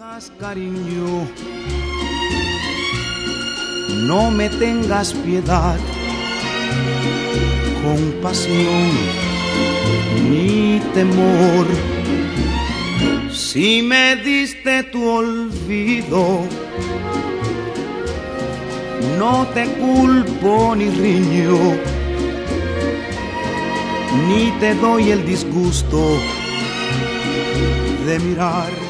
Cariño, no me tengas piedad, compasión ni temor. Si me diste tu olvido, no te culpo ni riño, ni te doy el disgusto de mirar